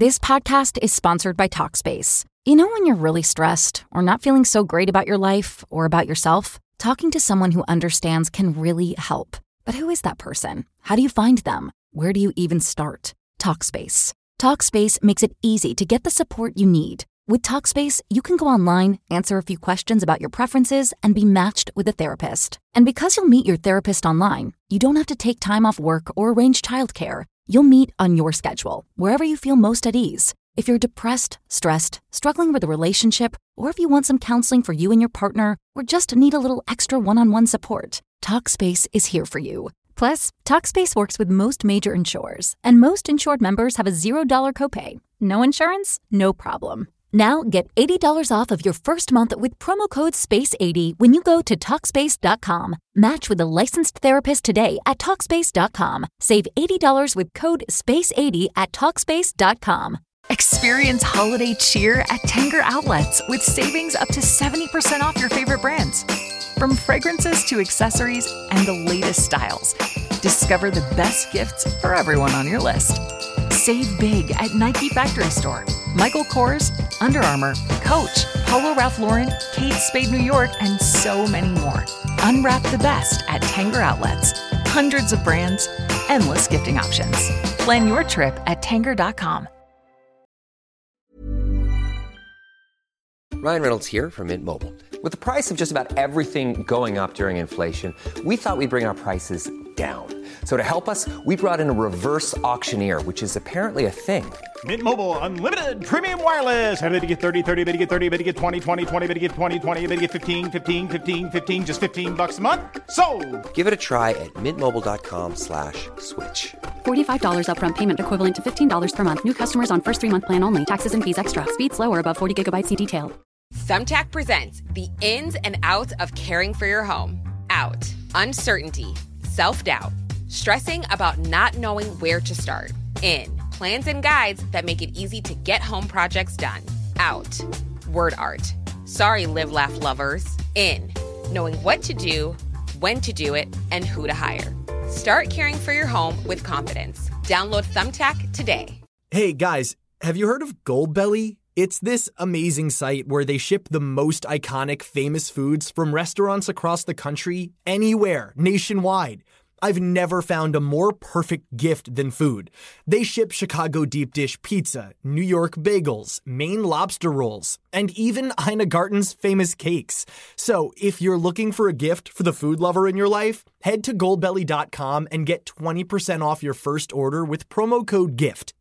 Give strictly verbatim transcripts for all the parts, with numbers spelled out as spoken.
This podcast is sponsored by Talkspace. You know when you're really stressed or not feeling so great about your life or about yourself? Talking to someone who understands can really help. But who is that person? How do you find them? Where do you even start? Talkspace. Talkspace makes it easy to get the support you need. With Talkspace, you can go online, answer a few questions about your preferences, and be matched with a therapist. And because you'll meet your therapist online, you don't have to take time off work or arrange childcare. You'll meet on your schedule, wherever you feel most at ease. If you're depressed, stressed, struggling with a relationship, or if you want some counseling for you and your partner, or just need a little extra one-on-one support, Talkspace is here for you. Plus, Talkspace works with most major insurers, and most insured members have a zero dollar copay. No insurance? No problem. Now get eighty dollars off of your first month with promo code space eighty when you go to Talkspace dot com. Match with a licensed therapist today at Talkspace dot com. Save eighty dollars with code space eighty at Talkspace dot com. Experience holiday cheer at Tanger Outlets with savings up to seventy percent off your favorite brands. From fragrances to accessories and the latest styles, discover the best gifts for everyone on your list. Save big at Nike Factory Store, Michael Kors, Under Armour, Coach, Polo Ralph Lauren, Kate Spade New York, and so many more. Unwrap the best at Tanger Outlets. Hundreds of brands, endless gifting options. Plan your trip at Tanger dot com. Ryan Reynolds here from Mint Mobile. With the price of just about everything going up during inflation, we thought we'd bring our prices down. So to help us, we brought in a reverse auctioneer, which is apparently a thing. Mint Mobile Unlimited Premium Wireless. How to get thirty, thirty, how to get thirty, how to get twenty, twenty, twenty, how to get twenty, twenty, how to get fifteen, fifteen, fifteen, fifteen, just fifteen bucks a month? Sold! Give it a try at mintmobile.com slash switch. forty-five dollars upfront payment equivalent to fifteen dollars per month. New customers on first three-month plan only. Taxes and fees extra. Speed slower above forty gigabytes per detail. Thumbtack presents the ins and outs of caring for your home. Out. Uncertainty. Self-doubt. Stressing about not knowing where to start. In. Plans and guides that make it easy to get home projects done. Out. Word art. Sorry, live, laugh, lovers. In. Knowing what to do, when to do it, and who to hire. Start caring for your home with confidence. Download Thumbtack today. Hey guys, have you heard of Goldbelly? It's this amazing site where they ship the most iconic famous foods from restaurants across the country, anywhere, nationwide. I've never found a more perfect gift than food. They ship Chicago deep dish pizza, New York bagels, Maine lobster rolls, and even Ina Garten's famous cakes. So if you're looking for a gift for the food lover in your life, head to goldbelly dot com and get twenty percent off your first order with promo code GIFT.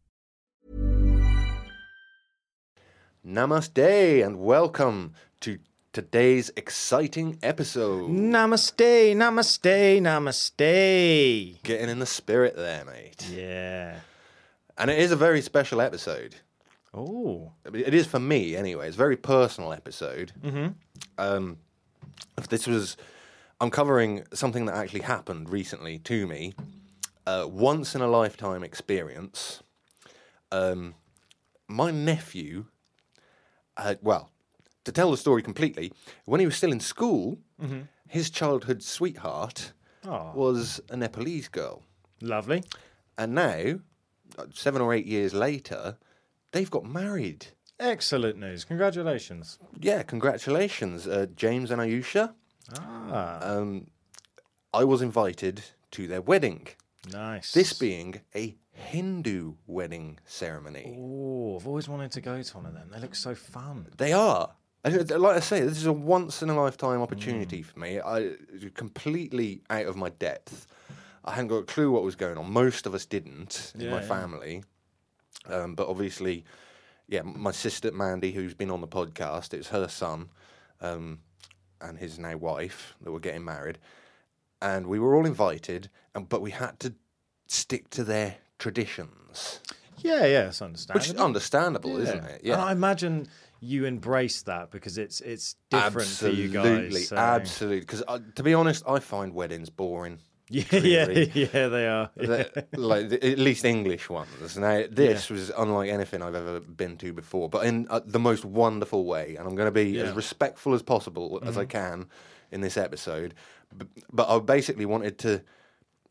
Namaste and welcome to today's exciting episode. Namaste, namaste, namaste. Getting in the spirit there, mate. Yeah. And it is a very special episode. Oh. It is for me, anyway. It's a very personal episode. Mm-hmm. Um, if this was... I'm covering something that actually happened recently to me. Uh, once in a lifetime experience. Um, my nephew... Uh, well, to tell the story completely, when he was still in school, mm-hmm. his childhood sweetheart Aww. was a Nepalese girl. Lovely. And now, seven or eight years later, they've got married. Excellent news. Congratulations. Yeah, congratulations, uh, James and Ayusha. Ah. Um, I was invited to their wedding. Nice. This being a Hindu wedding ceremony. Oh, I've always wanted to go to one of them. They look so fun. They are. Like I say, this is a once-in-a-lifetime opportunity mm. for me. I completely out of my depth. I hadn't got a clue what was going on. Most of us didn't in yeah, my yeah. family. Um, but obviously, yeah, my sister Mandy, who's been on the podcast, it was her son um, and his now wife that were getting married. And we were all invited, and, but we had to stick to their traditions. Yeah, yeah, it's understandable. Which is understandable, yeah. isn't it? Yeah. And I imagine you embrace that because it's it's different absolutely, for you guys. So. Absolutely, because uh, to be honest, I find weddings boring. Yeah, yeah, yeah, they are. Yeah. Like the, at least English ones. Now this yeah. was unlike anything I've ever been to before, but in uh, the most wonderful way. And I'm going to be yeah. as respectful as possible mm-hmm. as I can in this episode. But, but I basically wanted to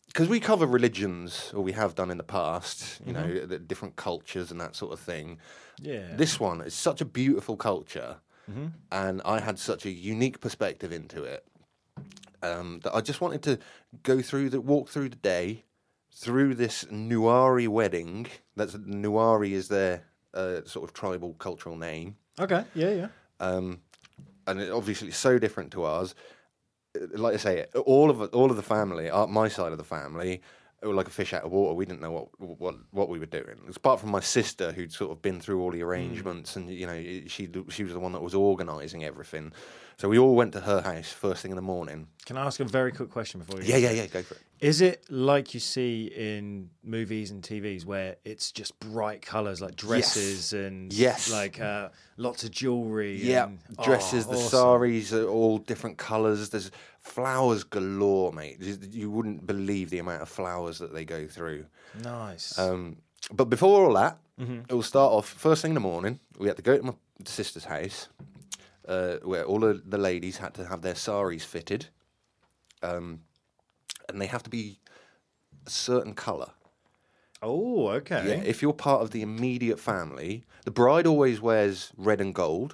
because we cover religions, or we have done in the past, you Mm-hmm. know, the different cultures and that sort of thing. Yeah. This one is such a beautiful culture, Mm-hmm. and I had such a unique perspective into it um, that I just wanted to go through the walk through the day, through this Nuari wedding. That's Nuari is their uh, sort of tribal cultural name, Okay. Yeah. Yeah. um, and it obviously it's so different to ours. Like I say, all of it- all of the family, uh, my side of the family, were like a fish out of water. We didn't know what what what we were doing. Apart from my sister, who'd sort of been through all the arrangements, and you know, she she was the one that was organising everything. So we all went to her house first thing in the morning. Can I ask a very quick question before you? Yeah, yeah, yeah. Go for it. Is it like you see in movies and T Vs where it's just bright colours, like dresses and Yes. like uh, lots of jewellery? Yeah, and, dresses, oh, the awesome. saris are all different colours. There's flowers galore, mate. You- You wouldn't believe the amount of flowers that they go through. Nice. Um, but before all that, Mm-hmm. it will start off first thing in the morning. We had to go to my sister's house, uh, where all of the ladies had to have their saris fitted, um, and they have to be a certain colour. oh, okay. Yeah, if you're part of the immediate family, the bride always wears red and gold.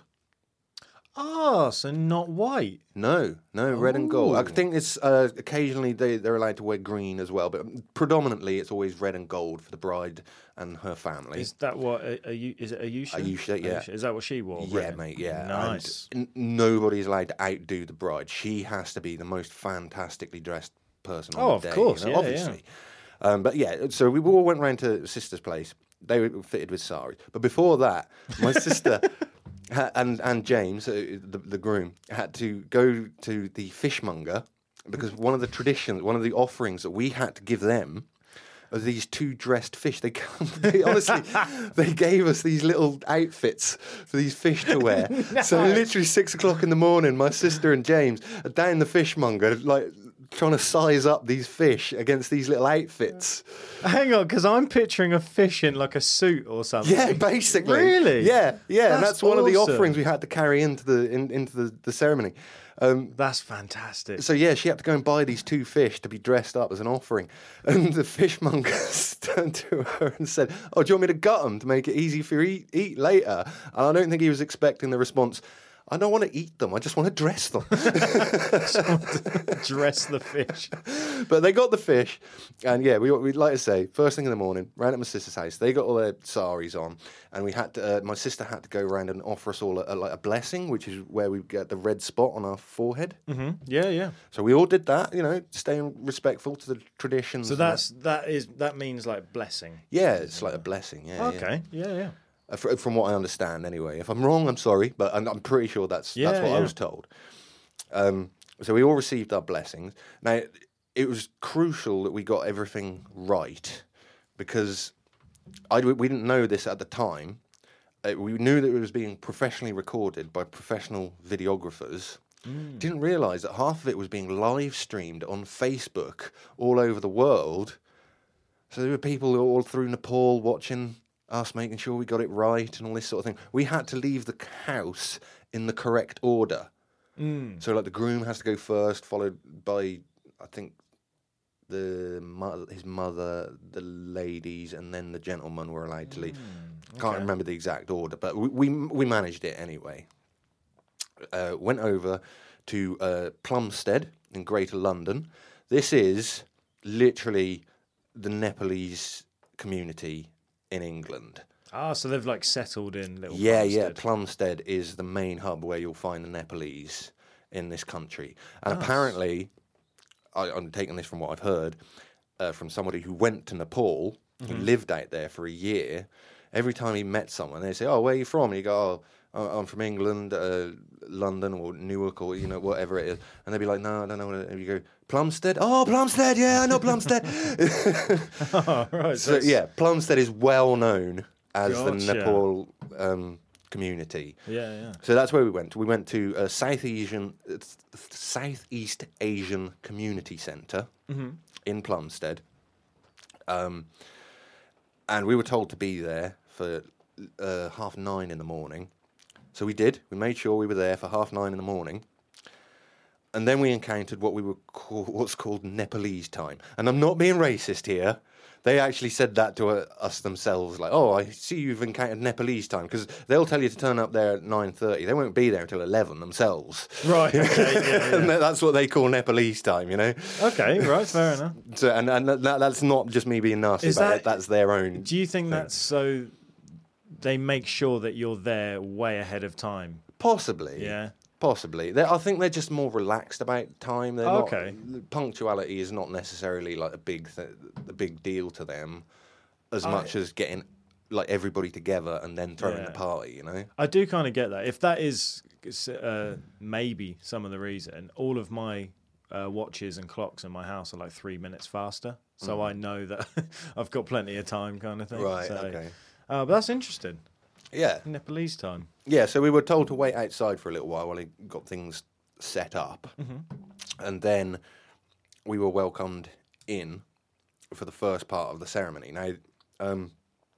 Oh, so not white. No, no, red and gold. I Ooh. think it's uh, occasionally they, they're allowed to wear green as well, but predominantly it's always red and gold for the bride and her family. Is that what? Are, are you? Is it Ayusha? Ayusha, yeah. Is that what she wore? Yeah, red? mate, yeah. Nice. And n- nobody's allowed to outdo the bride. She has to be the most fantastically dressed person on Oh, the of day, course, you know, yeah, yeah. obviously. Um, but yeah, so we all went round to sister's place. They were fitted with saris. But before that, my sister ha- and and James, uh, the, the groom, had to go to the fishmonger because one of the traditions, one of the offerings that we had to give them are these two dressed fish. They, come, they honestly, they gave us these little outfits for these fish to wear. So literally six o'clock in the morning, my sister and James are down the fishmonger, like trying to size up these fish against these little outfits. Hang on, because I'm picturing a fish in like a suit or something. Yeah, basically. Really? Yeah, yeah. and That's that's one of the awesome. offerings we had to carry into the in, into the, the ceremony. Um, That's fantastic. So yeah, she had to go and buy these two fish to be dressed up as an offering, and the fishmonger turned to her and said, "Oh, do you want me to gut them to make it easy for you eat, eat later?" And I don't think he was expecting the response, "I don't want to eat them. I just want to dress them." Dress the fish. But they got the fish, and yeah, we we like to say first thing in the morning, ran at my sister's house. They got all their saris on, and we had to. Uh, my sister had to go around and offer us all a, a, like a blessing, which is where we get the red spot on our forehead. Mm-hmm. Yeah, yeah. So we all did that, you know, staying respectful to the traditions. So and that. that's that is that means like blessing. Yeah, it's like a blessing. Yeah. yeah. Okay. Yeah, yeah. Uh, fr- From what I understand, anyway. If I'm wrong, I'm sorry, but I'm, I'm pretty sure that's Yeah, that's what I yeah. was told. Um, so we all received our blessings. Now, it was crucial that we got everything right because I we didn't know this at the time. Uh, we knew that it was being professionally recorded by professional videographers. Mm. Didn't realise that half of it was being live streamed on Facebook all over the world. So there were people all through Nepal watching us, making sure we got it right and all this sort of thing. We had to leave the house in the correct order. Mm. So, like, the groom has to go first, followed by, I think, the mo- his mother, the ladies, and then the gentlemen were allowed to leave. Can't okay. remember the exact order, but we we, we managed it anyway. Uh, went over to uh, Plumstead in Greater London. This is literally the Nepalese community in England. Ah, so they've like settled in little. Yeah, yeah. Plumstead. Plumstead is the main hub where you'll find the Nepalese in this country. And Nice. apparently, I, I'm taking this from what I've heard, uh, from somebody who went to Nepal, who lived out there for a year. Every time he met someone, they say, "Oh, where are you from?" And you go, "Oh, I'm from England, uh, London, or Newark, or you know, whatever it is." And they'd be like, "No, I don't know." What it is." And you go, "Plumstead? Oh, Plumstead, yeah, I know Plumstead." Oh, right. So that's- yeah, Plumstead is well known as the Gotcha. Nepal um, community. Yeah, yeah. So that's where we went. We went to uh, South Asian, uh, Southeast Asian Community Centre Mm-hmm. in Plumstead, um, and we were told to be there for uh, half nine in the morning. So we did. We made sure we were there for half nine in the morning. and then we encountered what we were call, what's called Nepalese time. And I'm not being racist here. They actually said that to uh, us themselves, like, "Oh, I see you've encountered Nepalese time," because they'll tell you to turn up there at nine thirty. They won't be there until eleven themselves. Right. Okay. Yeah, yeah. And that's what they call Nepalese time, you know. Okay. Right. Fair enough. So, and and that, that's not just me being nasty Is about that- it. That's their own. Do you think thing. that's so? They make sure that you're there way ahead of time. Possibly. Yeah. Possibly. They're, I think they're just more relaxed about time. They're not, Okay. Punctuality is not necessarily like a big th- a big deal to them, as I- much as getting like everybody together and then throwing Yeah. a party. You know. I do kind of get that. If that is uh, maybe some of the reason, all of my uh, watches and clocks in my house are like three minutes faster, so Mm. I know that I've got plenty of time, kind of thing. Right. So, Okay. Uh, but that's interesting. Yeah. Nepalese time. Yeah. So we were told to wait outside for a little while while he got things set up, and then we were welcomed in for the first part of the ceremony. Now, um,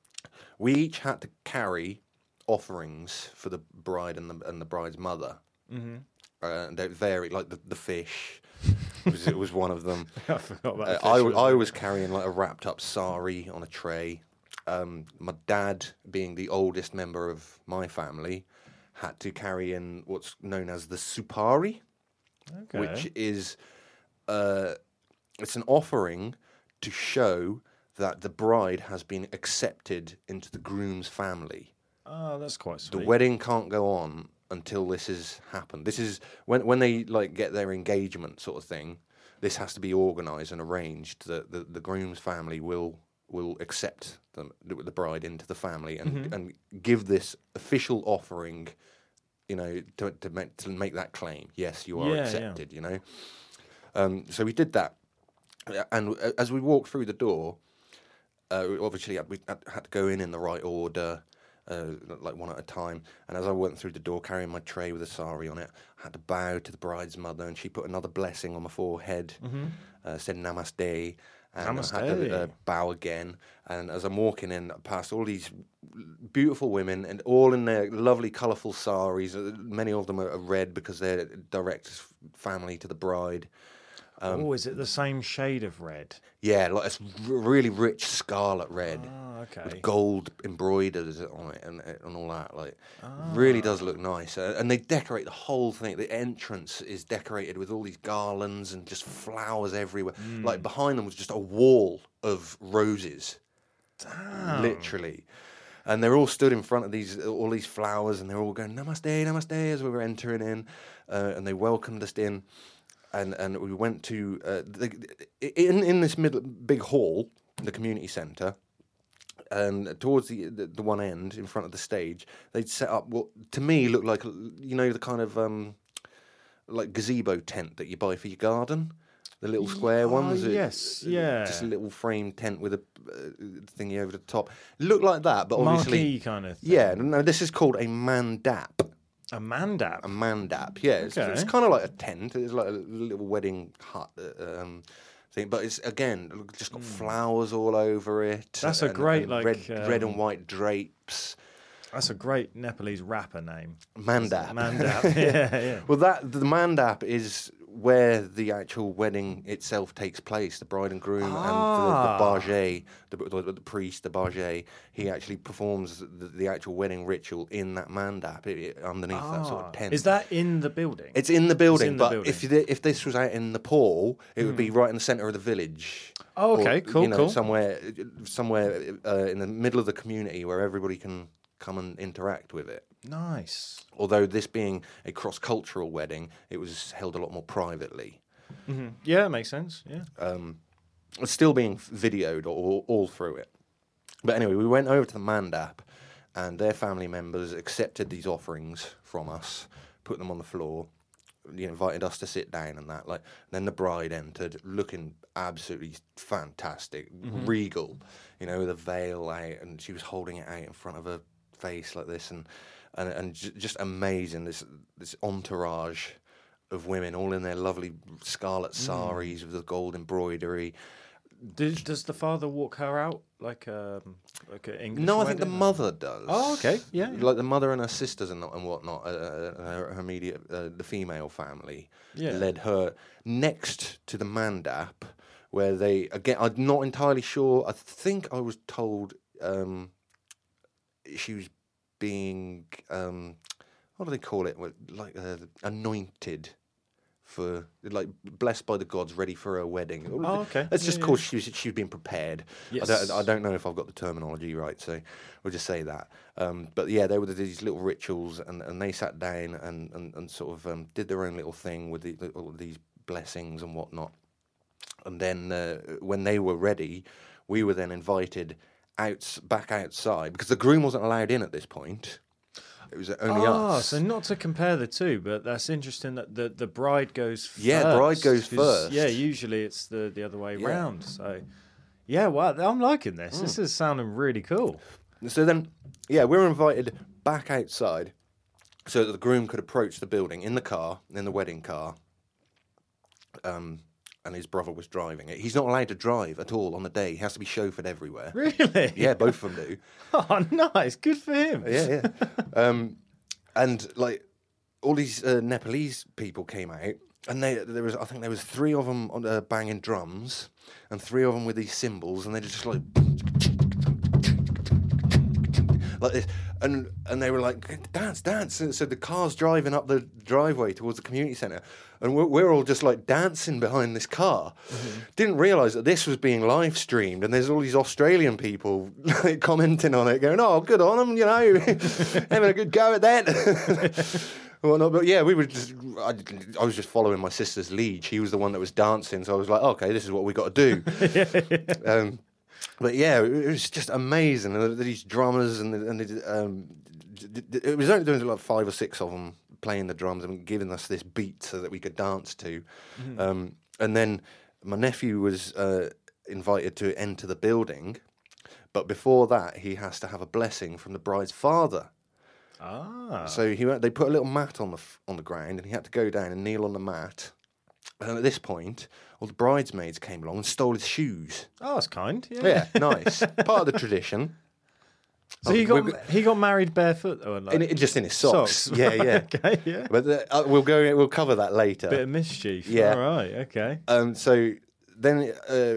we each had to carry offerings for the bride and the and the bride's mother. Mm-hmm. Uh, and they varied, like the, the fish was, it was one of them. I forgot about Uh, the I, fish, w- I wasn't was carrying like a wrapped up sari on a tray. Um, my dad, being the oldest member of my family, had to carry in what's known as the supari, it? Okay. which is uh, it's an offering to show that the bride has been accepted into the groom's family. Oh, that's quite sweet. The wedding can't go on until this has happened. This is when when they like get their engagement sort of thing. This has to be organised and arranged. That the, the groom's family will will accept the, the bride into the family and, Mm-hmm. and give this official offering, you know, to to make to make that claim. Yes, you are Yeah, yeah. accepted. You know. Um, so we did that, and uh, as we walked through the door, uh, obviously we had had to go in in the right order. Uh, like one at a time. And as I went through the door carrying my tray with a sari on it, I had to bow to the bride's mother, and she put another blessing on my forehead, uh, said namaste, and I had to uh, Namaste. bow again. And as I'm walking in, past all these beautiful women, and all in their lovely, colourful saris, uh, many of them are red because they're direct family to the bride. Um, oh, is it the same shade of red? Yeah, like it's r- really rich scarlet red. Oh, okay. With gold embroiders on it and, and all that, like, really does look nice. Uh, and they decorate the whole thing. The entrance is decorated with all these garlands and just flowers everywhere. Like behind them was just a wall of roses, literally. And they're all stood in front of these all these flowers, and they're all going namaste, namaste as we were entering in, uh, and they welcomed us in. And and we went to uh, the, in in this middle big hall, the community centre, and towards the, the the one end in front of the stage, they'd set up what to me looked like, you know, the kind of um, like gazebo tent that you buy for your garden, the little square Oh, ones. It- yes, it- yeah. just a little frame tent with a uh, thingy over the top. It looked like that, but obviously, Marquee kind of thing. yeah. No, this is called a mandap. A mandap. A mandap, yeah. It's, Okay. it's kind of like a tent. It's like a little wedding hut uh, um, thing, but it's again just got flowers all over it. That's a great, like, red, red um, and white drapes. That's a great Nepalese rapper name. Mandap. Mandap. yeah, yeah. Well, that the mandap is where the actual wedding itself takes place. The bride and groom Ah. and the, the barge, the, the, the priest, the barge, he actually performs the, the actual wedding ritual in that mandap it, it- underneath that sort of tent. Is that in the building? It's in the building, in the but building. if you, if this was out in Nepal, it would be right in the centre of the village. Oh, okay, cool, you know, cool. Somewhere, somewhere uh, in the middle of the community where everybody can come and interact with it. Nice. Although this being a cross-cultural wedding, it was held a lot more privately. Yeah, it makes sense. Yeah. It's still being videoed all, all through it. But anyway, we went over to the mandap, and their family members accepted these offerings from us, put them on the floor, you know, invited us to sit down and that. Like, then the bride entered, looking absolutely fantastic, regal, you know, with a veil out, and she was holding it out in front of her face like this, and and and j- just amazing. This this entourage of women, all in their lovely scarlet saris with the gold embroidery, Does, does the father walk her out like um like an English No, I think the wedding, or- mother does. Oh, okay, yeah, yeah. Like the mother and her sisters and, and whatnot, uh, uh, her, her immediate, uh, the female family, Yeah. led her next to the mandap, where they, again, I'm not entirely sure, I think I was told um, she was being, um, what do they call it, like uh, anointed. For like blessed by the gods, ready for her wedding. Oh, okay. Let's Yeah, just yeah. call she was she's been prepared. Yes. I don't, I don't know if I've got the terminology right, so we'll just say that. Um, but yeah, there were these little rituals, and, and they sat down and, and, and sort of um, did their own little thing with the, the, all of these blessings and whatnot. And then uh, when they were ready, we were then invited out back outside because the groom wasn't allowed in at this point. It was only Oh, us. so not to compare the two, but that's interesting that the, the bride goes first. Yeah, bride goes 'cause, first. Yeah, usually it's the, the other way Yeah. round. So, yeah, wow, I'm liking this. This is sounding really cool. So then, yeah, we were invited back outside so that the groom could approach the building in the car, in the wedding car, um, and his brother was driving it. He's not allowed to drive at all on the day. He has to be chauffeured everywhere. Really? Yeah, both of them do. Oh, nice. Good for him. Yeah, yeah. um, and, like, all these uh, Nepalese people came out, and they there was I think there was three of them on, uh, banging drums, and three of them with these cymbals, and they just like like this, and and they were like dance, dance. And so the car's driving up the driveway towards the community centre, and we're, we're all just like dancing behind this car. Mm-hmm. Didn't realise that this was being live streamed, and there's all these Australian people like, commenting on it, going, "Oh, good on them, you know, having a good go at that." Well, no, but yeah, we were just. I, I was just following my sister's lead. She was the one that was dancing, so I was like, okay, this is what we got to do. yeah, yeah. Um, but yeah, it was just amazing. And these drummers and the, and the, um, it was only there was like five or six of them playing the drums and giving us this beat so that we could dance to. Mm-hmm. Um, and then my nephew was uh, invited to enter the building, but before that, he has to have a blessing from the bride's father. Ah. So he went, they put a little mat on the f- on the ground, and he had to go down and kneel on the mat. And at this point, all the bridesmaids came along and stole his shoes. Oh, that's kind. Yeah, yeah nice. Part of the tradition. So oh, he got he got married barefoot, or like, in, just in his socks. socks. Yeah, yeah. Okay, yeah. But uh, we'll go. We'll cover that later. Bit of mischief. Yeah. All right. Okay. Um. So then, uh,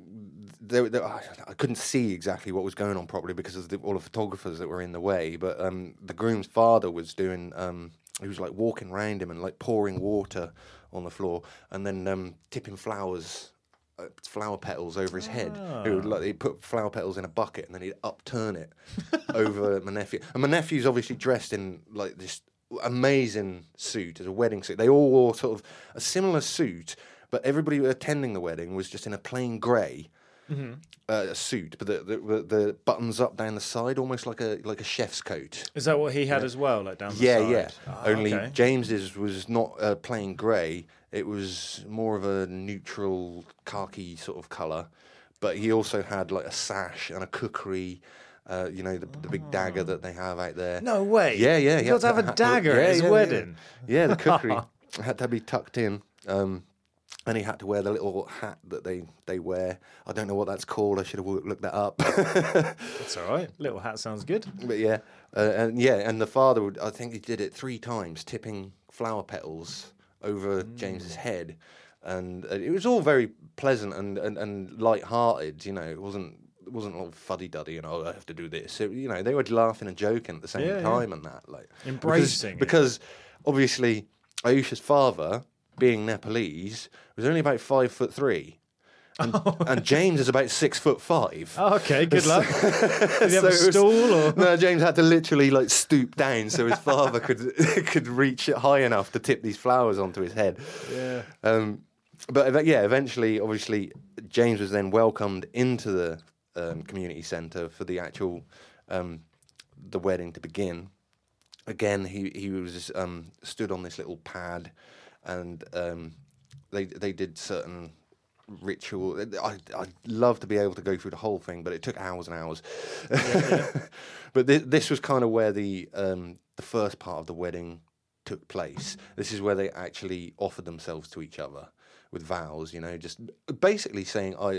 there, there, I couldn't see exactly what was going on properly because of the, all the photographers that were in the way. But um, the groom's father was doing. Um, he was like walking around him and like pouring water on the floor, and then um, tipping flowers. Uh, flower petals over his head. Ah. He would like he'd put flower petals in a bucket and then he'd upturn it over my nephew. And my nephew's obviously dressed in like this amazing suit as a wedding suit. They all wore sort of a similar suit, but everybody attending the wedding was just in a plain grey mm-hmm. uh, suit, but the, the the buttons up down the side, almost like a like a chef's coat. Is that what he had yeah. as well, like down the yeah, side? Yeah, yeah. Ah, Only okay. James's was not uh, plain grey. It was more of a neutral khaki sort of colour, but he also had like a sash and a kookery, uh, you know, the, the big dagger that they have out there. No way. Yeah, yeah. You got to have a dagger yeah, at his yeah, wedding. Yeah, yeah the kookery had to be tucked in. Um, and he had to wear the little hat that they, they wear. I don't know what that's called. I should have looked that up. That's all right. Little hat sounds good. But yeah, uh, and yeah, and the father would. I think he did it three times, tipping flower petals over mm. James's head, and uh, it was all very pleasant and, and, and light-hearted. You know, it wasn't it wasn't all fuddy-duddy and oh, I have to do this. It, you know, they were laughing and joking at the same yeah, time yeah. and that, like embracing because, it. because obviously Ayusha's father, being Nepalese, was only about five foot three. And, oh. and James is about six foot five. Oh, okay, good luck. Did he have so a stool? Or? No, James had to literally like stoop down so his father could could reach it high enough to tip these flowers onto his head. Yeah. Um, but yeah, eventually, obviously, James was then welcomed into the um, community centre for the actual um, the wedding to begin. Again, he he was um, stood on this little pad, and um, they they did certain ritual. I, I'd love to be able to go through the whole thing, but it took hours and hours. Yeah, yeah. But th- this was kind of where the um, the first part of the wedding took place. This is where they actually offered themselves to each other with vows, you know, just basically saying, I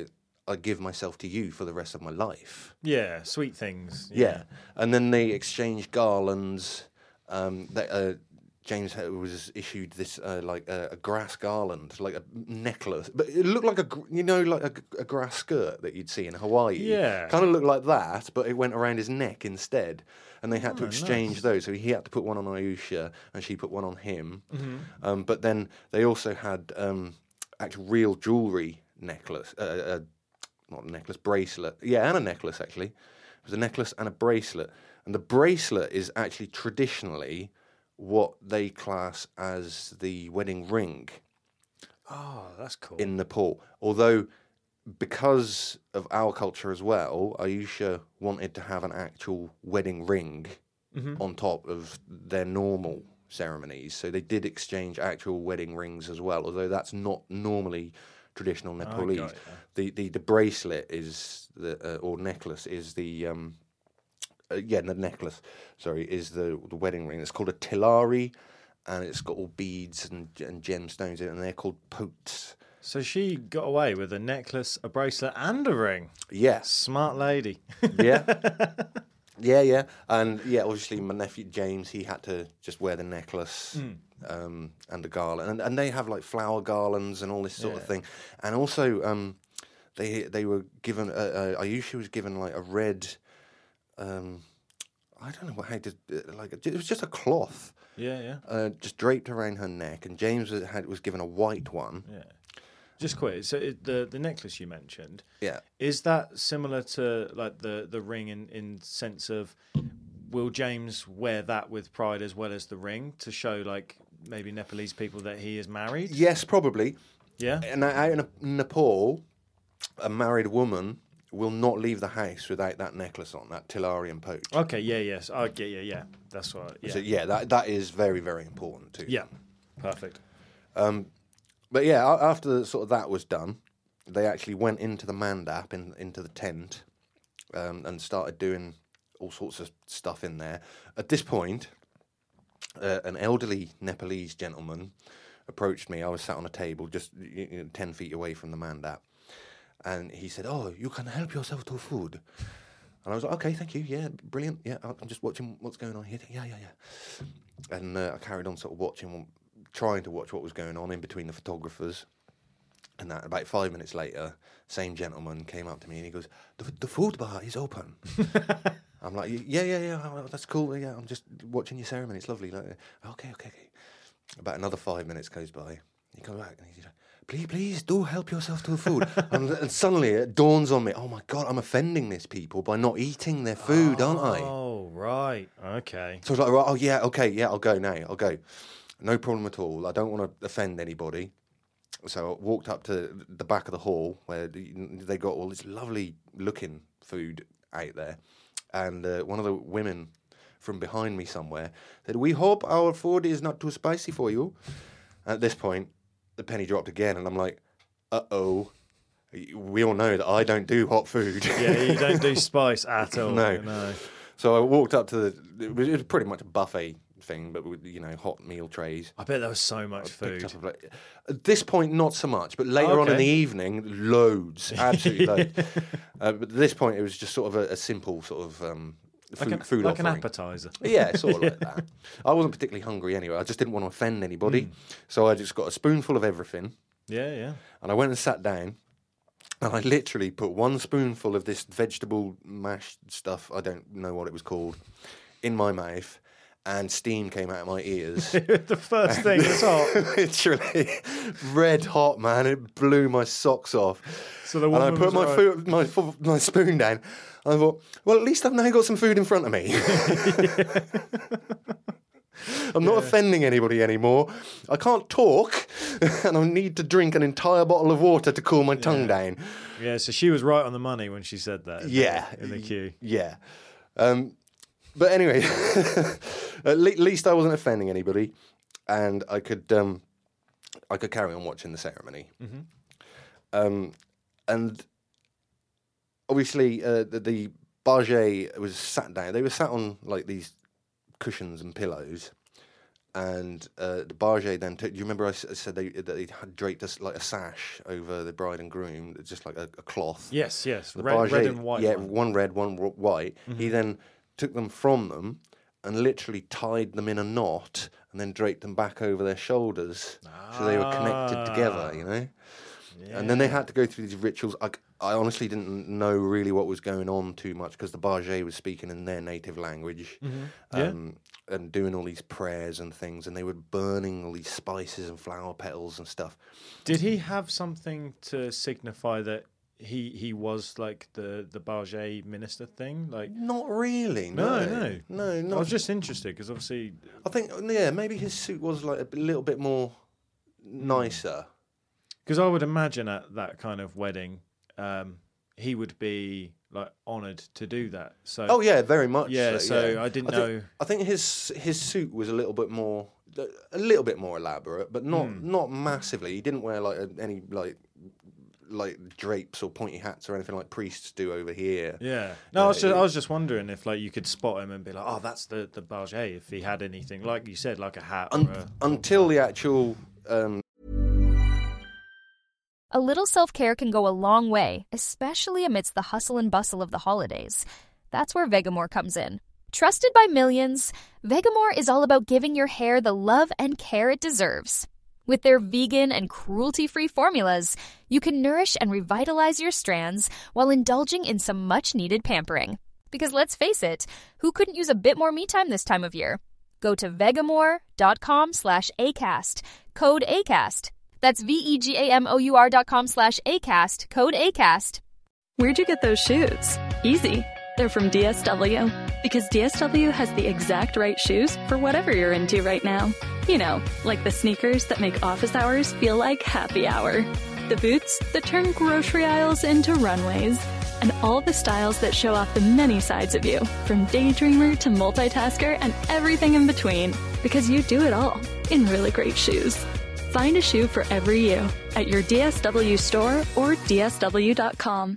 I give myself to you for the rest of my life. Yeah, sweet things. Yeah, Yeah. and then they exchanged garlands. Um, they, uh, James was issued this uh, like uh, a grass garland, like a necklace, but it looked like a gr- you know like a, a grass skirt that you'd see in Hawaii. Yeah. Kind of looked like that, but it went around his neck instead, and they had to Oh, exchange nice. those. So he had to put one on Ayesha, and she put one on him. Mm-hmm. Um, but then they also had um, actual real jewelry necklace, uh, uh, not a necklace, bracelet. Yeah, and a necklace actually. It was a necklace and a bracelet, and the bracelet is actually traditionally what they class as the wedding ring Oh, that's cool. in Nepal. Although, because of our culture as well, Ayesha wanted to have an actual wedding ring Mm-hmm. on top of their normal ceremonies. So they did exchange actual wedding rings as well, although that's not normally traditional Nepalese. got it, The, the the bracelet is the uh, or necklace is the um uh, yeah the necklace sorry is the the wedding ring. It's called a tilari, and it's got all beads and and gemstones in it, and they're called potes. So she got away with a necklace, a bracelet, and a ring. Yes. Smart lady. Yeah. Yeah, yeah. And yeah, obviously my nephew James, he had to just wear the necklace Mm. um, and the garland. And, and they have like flower garlands and all this sort of Yeah. thing. And also um, they they were given, uh, uh, Ayesha was given like a red, um, I don't know what, how to, uh, like, it was just a cloth Yeah, yeah. uh, just draped around her neck. And James was, had, was given a white one. Yeah. Just quick. So it, the the necklace you mentioned, Yeah. is that similar to like the the ring in in sense of, will James wear that with pride as well as the ring to show like maybe Nepalese people that he is married? Yes, probably. Yeah. And out in Nepal, a married woman will not leave the house without that necklace on, that tilari and poach. Okay. Yeah. Yes. I get. Yeah. Yeah. That's what. Yeah. So yeah, that that is very very important too. Yeah. Perfect. But yeah, a- after sort of that was done, they actually went into the mandap in into the tent um, and started doing all sorts of stuff in there. At this point, uh, an elderly Nepalese gentleman approached me. I was sat on a table just you know, ten feet away from the mandap, and he said, "Oh, you can help yourself to food." And I was like, "Okay, thank you. Yeah, brilliant. Yeah, I'm just watching what's going on here. Yeah, yeah, yeah." And uh, I carried on sort of watching, trying to watch what was going on in between the photographers. And that about five minutes later, same gentleman came up to me and he goes, "The, the food bar is open." I'm like, "Yeah, yeah, yeah. Oh, that's cool. Yeah, I'm just watching your ceremony. It's lovely." Like, okay, okay, okay. About another five minutes goes by. He comes back and he's like, "Please, please, do help yourself to the food." and, and suddenly it dawns on me, oh my God, I'm offending these people by not eating their food, aren't I? Oh right. Okay. So I was like, right, oh yeah, okay, yeah, I'll go now. I'll go. No problem at all. I don't want to offend anybody. So I walked up to the back of the hall where the, they got all this lovely looking food out there. And uh, one of the women from behind me somewhere said, "We hope our food is not too spicy for you." At this point, the penny dropped again, and I'm like, uh-oh. We all know that I don't do hot food. Yeah, you don't do spice at all. No. No. So I walked up to the, it was, it was pretty much a buffet thing, but with, you know, hot meal trays. I bet there was so much Picked food. up a plate. At this point, not so much, but later on in Okay. the evening, loads, absolutely loads. Uh, but at this point, it was just sort of a, a simple sort of um, food, Like, an, food like an offering. appetizer. Yeah, sort of like that. I wasn't particularly hungry anyway. I just didn't want to offend anybody. Hmm. So I just got a spoonful of everything, Yeah, yeah. and I went and sat down, and I literally put one spoonful of this vegetable mashed stuff, I don't know what it was called, in my mouth, and steam came out of my ears. The first thing that's hot. Literally red hot, man. It blew my socks off. So the and I woman put was my, right. food, my fo- my spoon down. And I thought, well, at least I've now got some food in front of me. I'm not offending anybody anymore. I can't talk, and I need to drink an entire bottle of water to cool my tongue down. Yeah, so she was right on the money when she said that. In Yeah, the, in the queue. Yeah. Um, but anyway, at le- least I wasn't offending anybody, and I could um, I could carry on watching the ceremony. Mm-hmm. Um, and obviously, uh, the, the barge was sat down. They were sat on like these cushions and pillows, And uh, the barge then took. Do you remember I s- said they that they had draped us like a sash over the bride and groom, just like a, a cloth? Yes, yes. The Red, barge, red and white. Yeah, one. one red, one w- white. Mm-hmm. He then took them from them and literally tied them in a knot and then draped them back over their shoulders, ah. so they were connected together. You know. Yeah. And then they had to go through these rituals. I, I honestly didn't know really what was going on too much because the barge was speaking in their native language. Mm-hmm. Yeah. Um, and doing all these prayers and things, and they were burning all these spices and flower petals and stuff. Did he have something to signify that he he was like the the barge minister thing? Like, not really. No, no, no, no. Not. I was just interested because obviously, I think yeah, maybe his suit was like a b- little bit more nicer. Because I would imagine at that kind of wedding, um, he would be like honoured to do that. So oh yeah, very much. Yeah, so, so yeah. I didn't I know. Think, I think his his suit was a little bit more, a little bit more elaborate, but not Mm. not massively. He didn't wear like a, any like like drapes or pointy hats or anything like priests do over here. Yeah. No, uh, I was just he, I was just wondering if like you could spot him and be like, oh, that's the the barge. If he had anything, like you said, like a hat. un, or a, until the actual. Um, A little self-care can go a long way, especially amidst the hustle and bustle of the holidays. That's where Vegamore comes in. Trusted by millions, Vegamore is all about giving your hair the love and care it deserves. With their vegan and cruelty-free formulas, you can nourish and revitalize your strands while indulging in some much-needed pampering. Because let's face it, who couldn't use a bit more me time this time of year? Go to vegamore.com slash ACAST, code ACAST. That's V-E-G-A-M-O-U-R dot com slash ACAST, code ACAST. Where'd you get those shoes? Easy. They're from D S W. Because D S W has the exact right shoes for whatever you're into right now. You know, like the sneakers that make office hours feel like happy hour. The boots that turn grocery aisles into runways. And all the styles that show off the many sides of you, from daydreamer to multitasker and everything in between. Because you do it all in really great shoes. Find a shoe for every you at your D S W store or D S W dot com.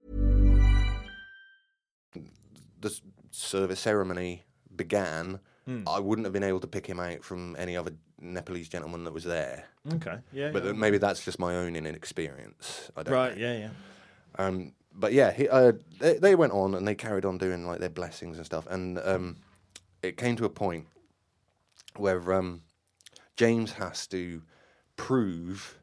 The service ceremony began. Mm. I wouldn't have been able to pick him out from any other Nepalese gentleman that was there. Okay, yeah. But yeah. maybe that's just my own inexperience. I don't Right, know. yeah, yeah. Um, but yeah, he, uh, they, they went on and they carried on doing like their blessings and stuff. And um, it came to a point where um, James has to prove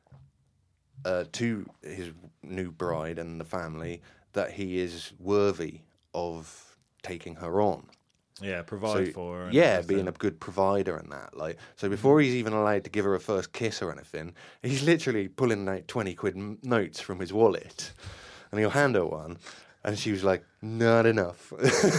uh, to his new bride and the family that he is worthy of taking her on. Yeah, provide So, for her. and yeah, everything. being a good provider and that. Like, so before he's even allowed to give her a first kiss or anything, he's literally pulling out twenty quid m- notes from his wallet, and he'll hand her one, and she was like, "Not enough."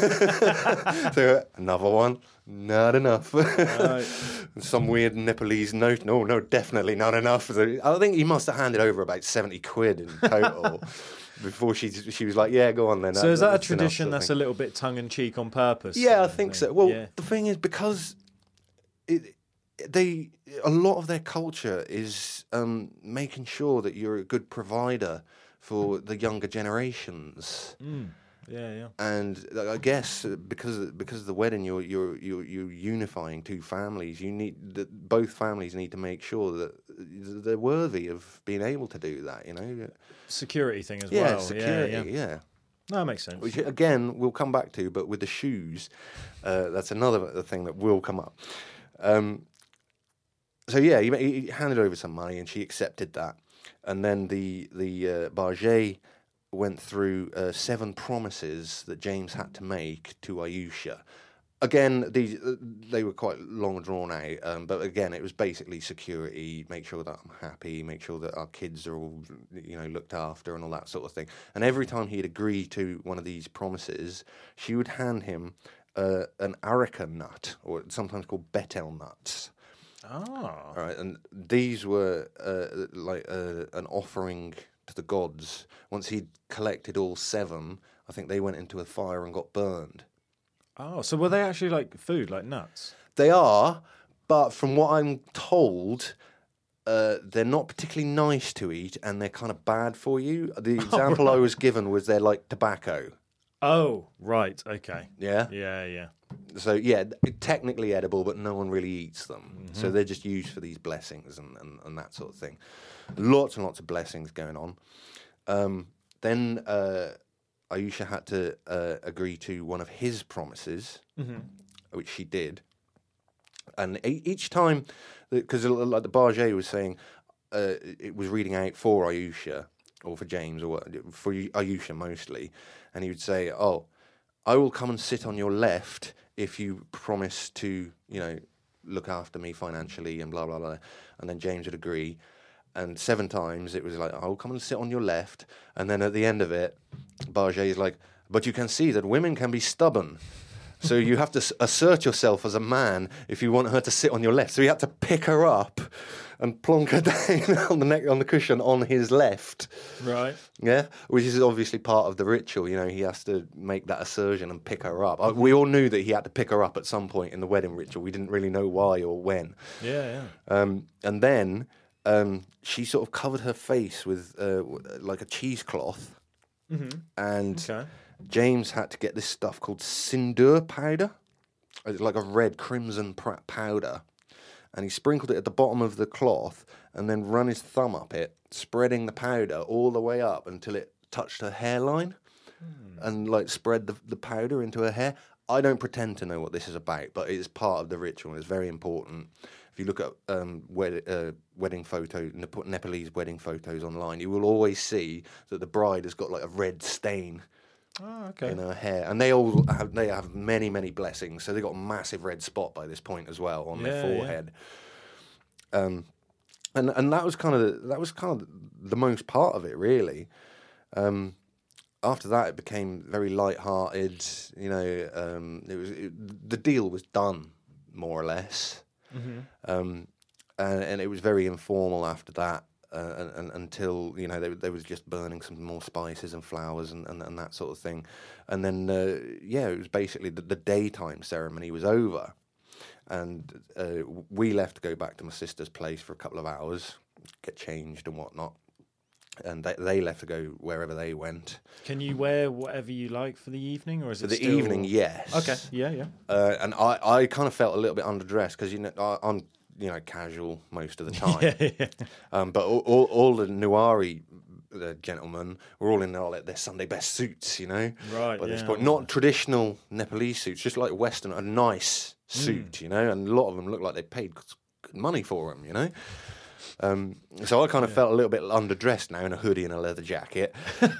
So another one, not enough. Right. Some weird Nepalese note. No, no, definitely not enough. So I think he must have handed over about seventy quid in total. Before she she was like, yeah, go on then. So is that a that's enough, tradition sort of that's thing. a little bit tongue in cheek on purpose? Yeah, I uh, think thing? so. Well, yeah. the thing is, because it, they a lot of their culture is um, making sure that you're a good provider for the younger generations. Mm. Yeah, yeah. And I guess because because of the wedding, you're you're you're, you're unifying two families. You need the, both families need to make sure that they're worthy of being able to do that. You know, Security thing as yeah, well. security, Yeah, yeah. yeah. No, that makes sense. Which again we'll come back to, but with the shoes, uh, that's another thing that will come up. Um, so yeah, he, he handed over some money, and she accepted that, and then the the uh, barge went through uh, seven promises that James had to make to Ayesha. Again, these uh, they were quite long drawn out, um, but again, it was basically security, make sure that I'm happy, make sure that our kids are all, you know, looked after and all that sort of thing. And every time he'd agree to one of these promises, she would hand him uh, an areca nut, or sometimes called betel nuts. Oh. All right, and these were uh, like uh, an offering to the gods. Once he'd collected all seven, I think they went into a fire and got burned. Oh, so were they actually like food, like nuts? They are, but from what I'm told, uh, they're not particularly nice to eat, and they're kind of bad for you. The example right. I was given was they're like tobacco. Oh, right. Okay. Yeah? Yeah, yeah. so yeah, technically edible, but no one really eats them. Mm-hmm. So they're just used for these blessings and, and, and that sort of thing. Lots and lots of blessings going on. Um, then uh, Ayesha had to uh, agree to one of his promises, mm-hmm. which she did. And e- each time, because like the Barget was saying, uh, it was reading out for Ayesha, or for James, or what, for Ayesha mostly, and he would say, "Oh, I will come and sit on your left if you promise to, you know, look after me financially and blah, blah, blah." And then James would agree. And seven times it was like, "I'll come and sit on your left." And then at the end of it, Barget is like, "But you can see that women can be stubborn. So you have to assert yourself as a man if you want her to sit on your left." So he had to pick her up and plonk her down on the neck on the cushion on his left. Right. Yeah, which is obviously part of the ritual. You know, he has to make that assertion and pick her up. We all knew that he had to pick her up at some point in the wedding ritual. We didn't really know why or when. Yeah, yeah. Um, and then um, she sort of covered her face with uh, like a cheesecloth, mm-hmm. and okay. James had to get this stuff called sindoor powder. It's like a red crimson powder. And he sprinkled it at the bottom of the cloth and then run his thumb up it, spreading the powder all the way up until it touched her hairline mm. and like spread the, the powder into her hair. I don't pretend to know what this is about, but it is part of the ritual. It's very important. If you look at um, wed- uh, wedding photos, Nep- Nepalese wedding photos online, you will always see that the bride has got like a red stain Oh, okay. in her hair, and they all have they have many many blessings. So they got a massive red spot by this point as well on yeah, their forehead. Yeah. Um, and and that was kind of the, that was kind of the most part of it, really. Um, after that, it became very light-hearted. You know, um, it was it, the deal was done more or less, mm-hmm. um, and, and it was very informal after that. Uh, and, and, until, you know, they, they was just burning some more spices and flowers and, and, and that sort of thing. And then, uh, yeah, it was basically the, the daytime ceremony was over. And uh, we left to go back to my sister's place for a couple of hours, get changed and whatnot. And they, they left to go wherever they went. Can you wear whatever you like for the evening, or is for it the still... evening? Yes. Okay. Yeah, yeah. Uh, and I, I kind of felt a little bit underdressed because, you know, I, I'm you know casual most of the time. yeah, yeah. Um, but all, all, all the Nuari uh, gentlemen were all in their, like, their Sunday best suits, you know. Right. By this yeah. point, not traditional Nepalese suits, just like Western, a nice suit, mm. you know. And a lot of them looked like they paid good money for them, you know. Um, so I kind of yeah. felt a little bit underdressed now in a hoodie and a leather jacket.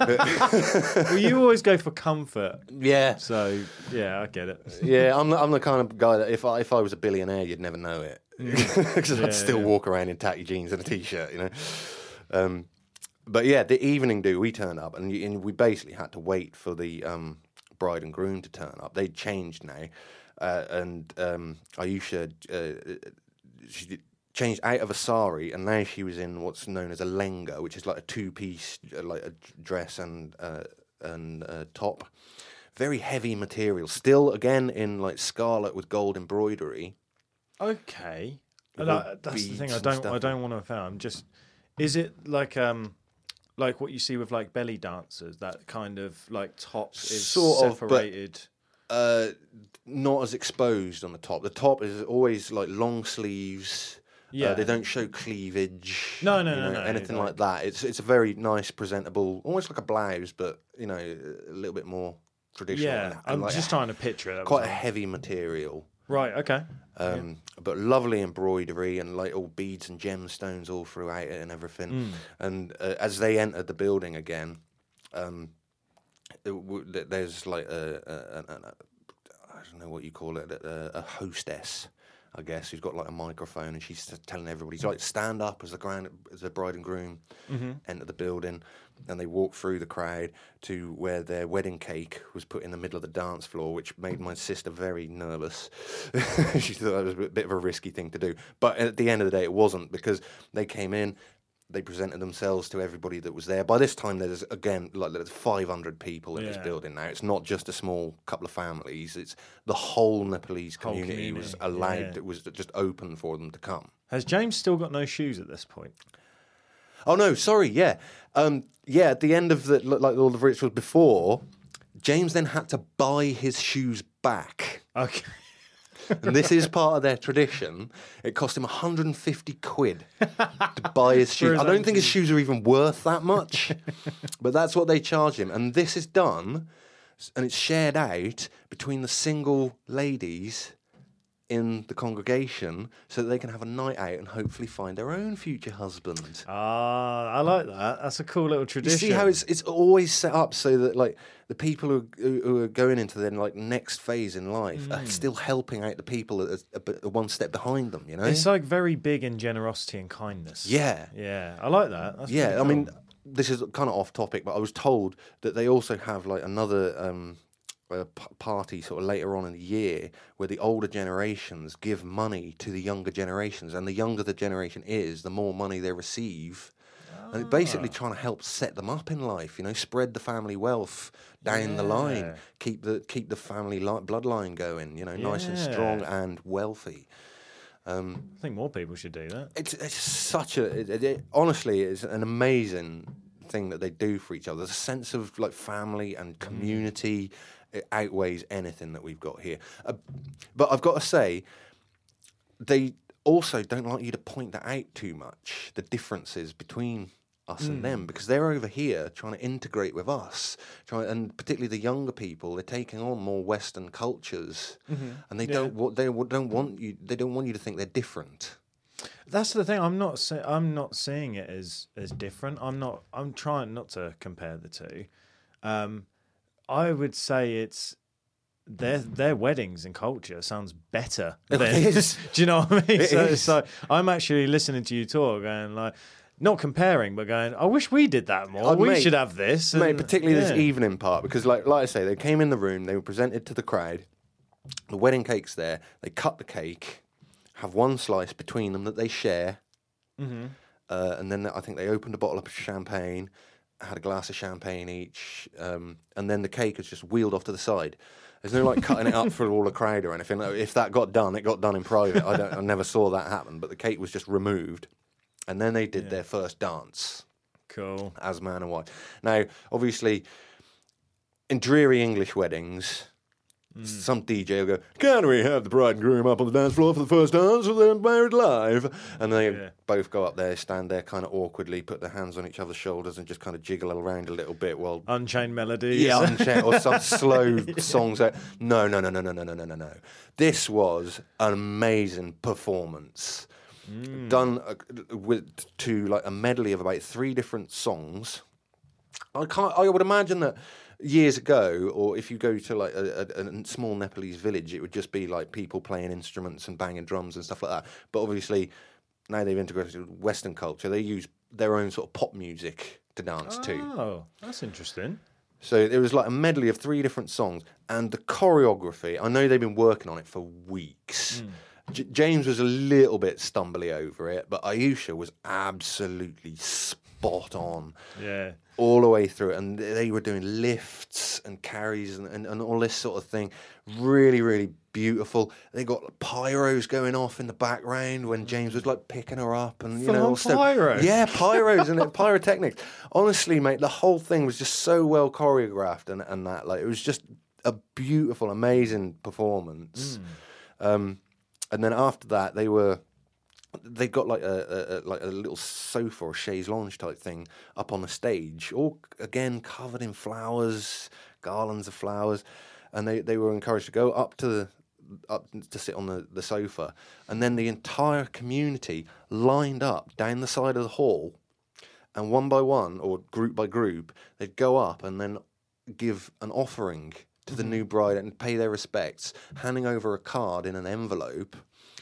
Well, you always go for comfort. Yeah. So yeah, I get it. yeah, I'm the, I'm the kind of guy that if I if I was a billionaire, you'd never know it because yeah, I'd still yeah. walk around in tacky jeans and a t-shirt, you know. Um, but yeah, the evening do we turned up and, and we basically had to wait for the um, bride and groom to turn up. They'd changed now, uh, and um, Ayesha uh, she did. changed out of a sari, and now she was in what's known as a lenga, which is like a two-piece, like a dress and uh, and uh, top. Very heavy material. Still, again, in like scarlet with gold embroidery. Okay, that, that's the thing. I don't. I don't want to offend. I'm just. Is it like um, like what you see with like belly dancers? That kind of like top is sort separated. Of, but, uh, not as exposed on the top. The top is always like long sleeves. Yeah, uh, they don't show cleavage. No, no, you no, know, no, anything no. like that. It's it's a very nice, presentable, almost like a blouse, but you know, a little bit more traditional. Yeah, and, and I'm like just a, trying to picture it. Quite a heavy material. Right. Okay. Um, yeah. But lovely embroidery and like all beads and gemstones all throughout it and everything. Mm. And uh, as they entered the building again, um, it w- there's like a, a, a, a I don't know what you call it, a, a hostess. I guess, who's got like a microphone, and she's telling everybody to like stand up as the grand, as the bride and groom mm-hmm. enter the building, and they walk through the crowd to where their wedding cake was put in the middle of the dance floor, which made my sister very nervous. She thought that was a bit of a risky thing to do, but at the end of the day, it wasn't, because they came in. They presented themselves to everybody that was there. By this time, there's again like there's five hundred people in yeah. this building now. It's not just a small couple of families. It's the whole Nepalese whole community, community was allowed. Yeah. It was just open for them to come. Has James still got no shoes at this point? Oh no, sorry. Yeah, um, yeah. At the end of the like all the rituals before, James then had to buy his shoes back. Okay. And this is part of their tradition. It cost him one hundred fifty quid to buy his shoes. I don't think his shoes are even worth that much, but that's what they charge him. And this is done, and it's shared out between the single ladies in the congregation so that they can have a night out and hopefully find their own future husband. Ah, I like that. That's a cool little tradition. You see how it's it's always set up so that like the people who who, who are going into their like next phase in life mm. are still helping out the people that are, are one step behind them. You know, it's like very big in generosity and kindness. Yeah, yeah, I like that. That's yeah, cool. I mean, this is kind of off topic, but I was told that they also have like another. Um, A p- party sort of later on in the year where the older generations give money to the younger generations, and the younger the generation is, the more money they receive. Ah. And it's basically trying to help set them up in life, you know, spread the family wealth down yeah. the line, keep the keep the family li- bloodline going, you know, yeah. nice and strong and wealthy. Um, I think more people should do that. It's, it's such a, it, it, it, honestly, it's an amazing thing that they do for each other. There's a sense of like family and community. Mm. It outweighs anything that we've got here. Uh, but I've got to say, they also don't like you to point that out too much, the differences between us mm. and them, because they're over here trying to integrate with us, trying, and particularly the younger people, they're taking on more Western cultures, mm-hmm. and they yeah. don't they don't want you they don't want you to think they're different. That's the thing. I'm not say, I'm not seeing it as as different. I'm not. I'm trying not to compare the two. Um, I would say it's their their weddings and culture sounds better. Than, it is. Do you know what I mean? It So, is. so I'm actually listening to you talk and like not comparing, but going, I wish we did that more. Oh, we mate, should have this. And, mate, particularly yeah. this evening part, because like like I say, they came in the room, they were presented to the crowd. The wedding cake's there. They cut the cake, have one slice between them that they share, mm-hmm. uh, and then I think they opened a bottle of champagne. Had a glass of champagne each, um, and then the cake is just wheeled off to the side. There's no like cutting it up for all the crowd or anything. If that got done, it got done in private. I don't, I never saw that happen, but the cake was just removed, and then they did yeah. their first dance. Cool. As man and wife. Now, obviously, in dreary English weddings, mm. some D J will go, "Can we have the bride and groom up on the dance floor for the first dance, or they're married live?" And they yeah. both go up there, stand there kind of awkwardly, put their hands on each other's shoulders and just kind of jiggle around a little bit while... Unchained Melodies. Yeah, Unchained, or some slow yeah. songs. That, no, no, no, no, no, no, no, no, no, no. This was an amazing performance. Mm. Done uh, with to like a medley of about three different songs. I can't. I would imagine that years ago, or if you go to like a, a, a small Nepalese village, it would just be like people playing instruments and banging drums and stuff like that. But obviously, now they've integrated Western culture. They use their own sort of pop music to dance oh, to. Oh, that's interesting. So there was like a medley of three different songs, and the choreography. I know they've been working on it for weeks. Mm. J- James was a little bit stumbly over it, but Ayusha was absolutely spot on. Yeah. All the way through it. And they were doing lifts and carries and, and, and all this sort of thing. Really, really beautiful. They got pyros going off in the background when James was like picking her up. And you Full know, on also, pyro. Yeah, pyros and pyrotechnics. Honestly, mate, the whole thing was just so well choreographed and, and that. Like, it was just a beautiful, amazing performance. Mm. Um, and then after that, they were... They got like a, a like a little sofa or chaise lounge type thing up on the stage, all again covered in flowers, garlands of flowers, and they, they were encouraged to go up to the up to sit on the, the sofa, and then the entire community lined up down the side of the hall, and one by one or group by group, they'd go up and then give an offering to the new bride and pay their respects, handing over a card in an envelope,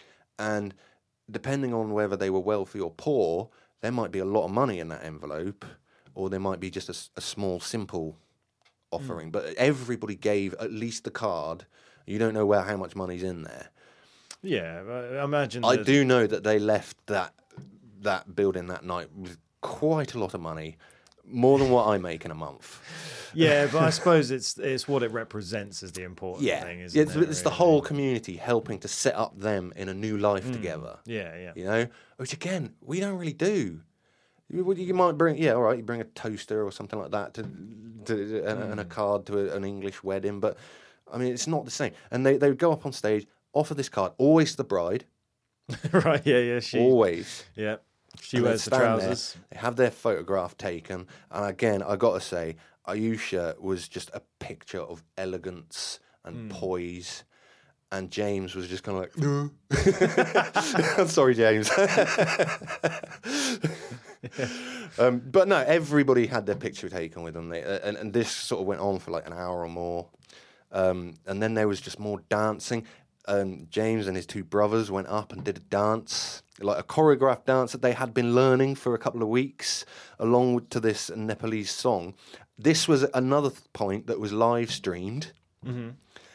and depending on whether they were wealthy or poor, there might be a lot of money in that envelope, or there might be just a, a small, simple offering. Mm. But everybody gave at least the card. You don't know where how much money's in there. Yeah, I imagine. I do know that they left that that building that night with quite a lot of money, more than what I make in a month. Yeah, but I suppose it's it's what it represents as the important yeah. thing, isn't yeah, it's, it? It's really? The whole community helping to set up them in a new life mm. together. Yeah, yeah. You know, which again, we don't really do. You, you might bring, yeah, all right, you bring a toaster or something like that to, to and, mm. and a card to a, an English wedding, but I mean, it's not the same. And they, they would go up on stage, offer this card, always to the bride. Right, yeah, yeah. She, always. Yeah. She and wears the trousers. There, they have their photograph taken. And again, I got to say, Ayesha was just a picture of elegance and mm. poise. And James was just kind of like, no. I'm sorry, James. um, but no, everybody had their picture taken with them. They, uh, and, and this sort of went on for like an hour or more. Um, and then there was just more dancing. Um, James and his two brothers went up and did a dance, like a choreographed dance that they had been learning for a couple of weeks, along to this Nepalese song. This was another point that was live streamed. Mm-hmm.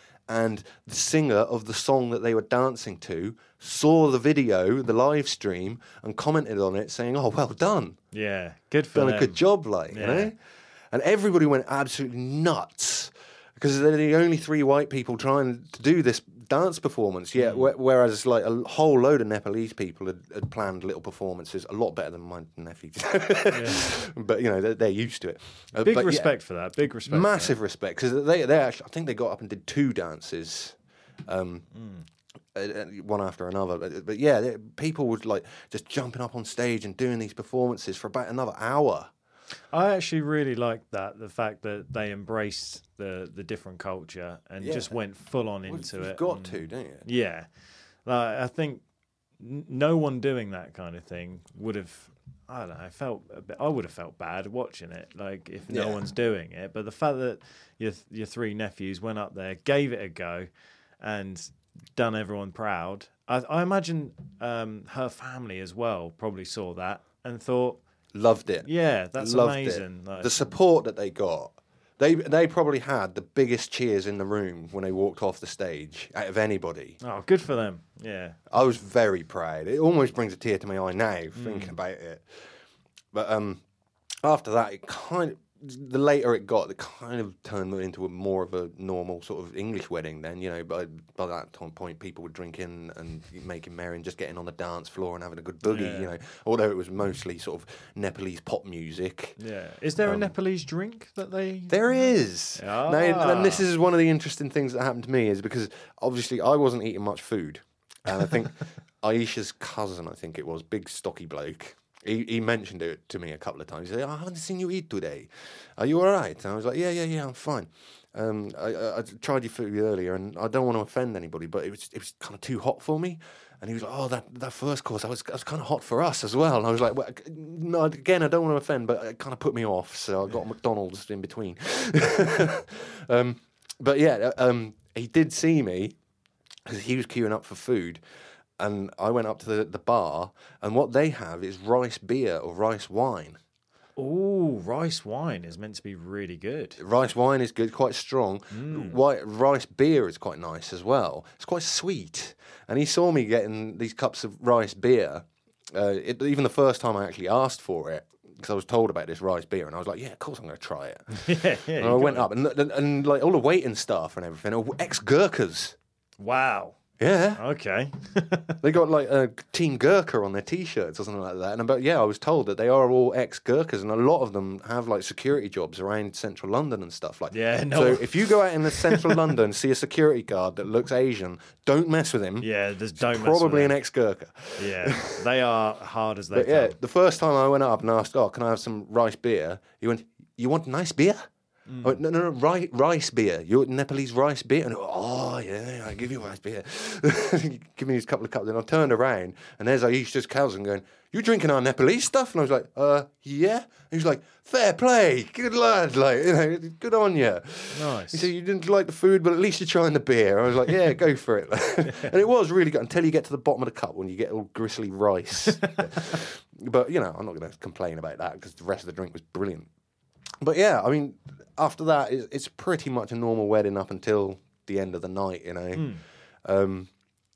And the singer of the song that they were dancing to saw the video, the live stream, and commented on it saying, oh, well done. Yeah, good for done them. a good job, like, yeah. you know? And everybody went absolutely nuts because they're the only three white people trying to do this dance performance. Yeah, mm. wh- whereas like a whole load of Nepalese people had, had planned little performances, a lot better than my nephews. yeah. But you know they're, they're used to it. Uh, Big but, respect yeah, for that. Big respect. Massive respect because they they actually I think they got up and did two dances. Um, mm. uh, one after another, but, but yeah, they, people would like just jumping up on stage and doing these performances for about another hour. I actually really liked that, the fact that they embraced the, the different culture and yeah. just went full on into well, it. You've got and, to, don't you? Yeah. Like, I think n- no one doing that kind of thing would have, I don't know, felt a bit, I would have felt bad watching it, like if no yeah. one's doing it. But the fact that your your three nephews went up there, gave it a go, and done everyone proud, I, I imagine um, her family as well probably saw that and thought, loved it. Yeah, that's Loved amazing. It. Like, the support that they got. They they probably had the biggest cheers in the room when they walked off the stage out of anybody. Oh, good for them. Yeah. I was very proud. It almost brings a tear to my eye now mm. thinking about it. But um, after that, it kind of, the later it got, it kind of turned into a more of a normal sort of English wedding then, you know. By, by that time point, people were drinking and making merry and just getting on the dance floor and having a good boogie, yeah. you know. Although it was mostly sort of Nepalese pop music. Yeah. Is there um, a Nepalese drink that they... There is. Ah. Now, and this is one of the interesting things that happened to me is because obviously I wasn't eating much food. And I think Ayesha's cousin, I think it was, big stocky bloke, He, he mentioned it to me a couple of times. He said, oh, I haven't seen you eat today. Are you all right? And I was like, yeah, yeah, yeah, I'm fine. Um, I, I, I tried your food earlier, and I don't want to offend anybody, but it was it was kind of too hot for me. And he was like, oh, that, that first course, I was, I was kind of hot for us as well. And I was like, well, no, again, I don't want to offend, but it kind of put me off. So I got yeah. McDonald's in between. um, but yeah, um, he did see me because he was queuing up for food. And I went up to the, the bar, and what they have is rice beer or rice wine. Oh, rice wine is meant to be really good. Rice wine is good, quite strong. Mm. White rice beer is quite nice as well. It's quite sweet. And he saw me getting these cups of rice beer. Uh, it, even the first time I actually asked for it, because I was told about this rice beer, and I was like, yeah, of course I'm going to try it. yeah, yeah. And I went up, and, and, and like all the waiting staff and everything are ex-Gurkhas. Wow. Yeah. Okay. They got like a Team Gurkha on their T-shirts or something like that. And about yeah, I was told that they are all ex-Gurkhas, and a lot of them have like security jobs around central London and stuff like. Yeah. No. So if you go out in the central London, see a security guard that looks Asian, don't mess with him. Yeah, there's don't. He's mess probably with an ex-Gurkha. Yeah, they are hard as they but come. yeah, the first time I went up and asked, "Oh, can I have some rice beer?" He went, "You want nice beer?" Mm. I went, no, no, no, rice, rice beer. You're Nepalese rice beer? And I went, oh, yeah, I'll give you rice beer. Give me these couple of cups. And I turned around, and there's Ayesha's cousin going, you drinking our Nepalese stuff? And I was like, uh, yeah. And he was like, fair play, good lad, like, you know, good on you. Nice. He said, you didn't like the food, but at least you're trying the beer. I was like, yeah, go for it. And it was really good until you get to the bottom of the cup when you get all gristly rice. But, you know, I'm not going to complain about that because the rest of the drink was brilliant. But yeah, I mean, after that, it's, it's pretty much a normal wedding up until the end of the night, you know. Mm. Um,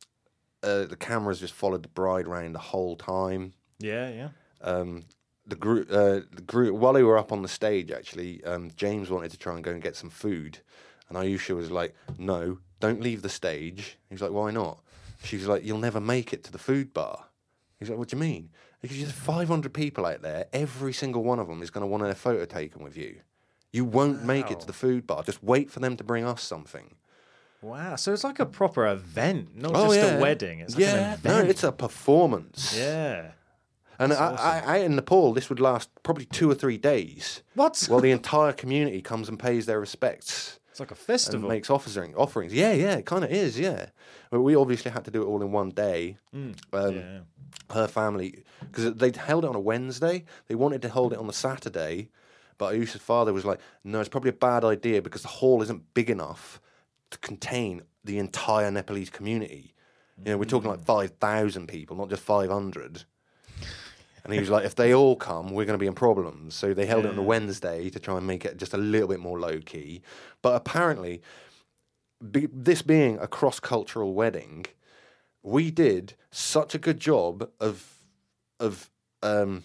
uh, the cameras just followed the bride around the whole time. Yeah, yeah. Um, the group, uh, the group. While they were up on the stage, actually, um, James wanted to try and go and get some food, and Ayesha was like, "No, don't leave the stage." He was like, "Why not?" She was like, "You'll never make it to the food bar." He's like, "What do you mean?" Because there's five hundred people out there. Every single one of them is going to want their photo taken with you. You won't wow. make it to the food bar. Just wait for them to bring us something. Wow, so it's like a proper event, not Oh, just yeah. a wedding. It's like yeah, an event. no, it's a performance. Yeah. And I, That's awesome. I, I, in Nepal, this would last probably two or three days. What? While the entire community comes and pays their respects. It's like a And festival. makes offering, offerings. Yeah, yeah, it kind of is, yeah. But we obviously had to do it all in one day. Mm, Um, yeah. Her family, because they held it on a Wednesday, they wanted to hold it on the Saturday, but Ayusha's father was like, no, it's probably a bad idea because the hall isn't big enough to contain the entire Nepalese community. You know, we're talking like five thousand people, not just five hundred. And he was like, if they all come, we're going to be in problems. So they held it on a Yeah. Wednesday to try and make it just a little bit more low-key. But apparently, be, this being a cross-cultural wedding, we did such a good job of of um,